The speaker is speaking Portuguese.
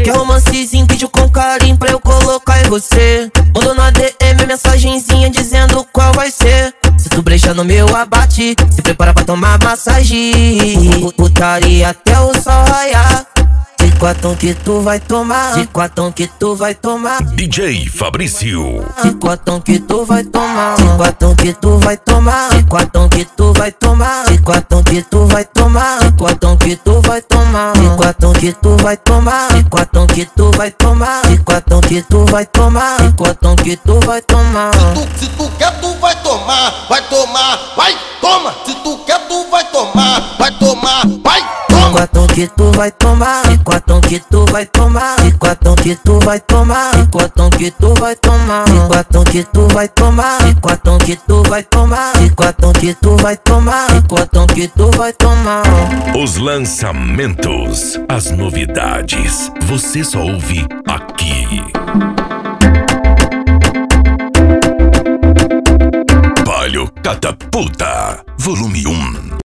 Quer romancezinho, vídeo com carinho pra eu colocar em você. Mando na DM mensagenzinha dizendo qual vai ser. Se tu brecha no meu abate, se prepara pra tomar massagem. Putaria até o sol raiar. De quatão que tu vai tomar, de quatão que tu vai tomar. DJ Fabrício. De quatão que tu vai tomar, de quatão que tu vai tomar, de quatão que tu vai tomar, de quatão que tu vai tomar, de quatão que tu vai tomar, de quatão que tu vai tomar, de quatão que tu vai tomar, de quatão que tu vai tomar, de quatão que tu vai tomar. Se tu quer, tu vai tomar, vai tomar, vai, toma. Se tu quer, tu vai tomar, vai tomar, vai, toma. De quatão que tu vai tomar, de quatão que tu vai tomar, de quatão que tu vai tomar, de quatão que tu vai tomar, de quatão que tu vai tomar, de quatão que tu vai tomar, de quatão que tu vai tomar, de quatão que tu vai tomar. Os lançamentos, as novidades, você só ouve aqui. Palio Catapulta, volume 1.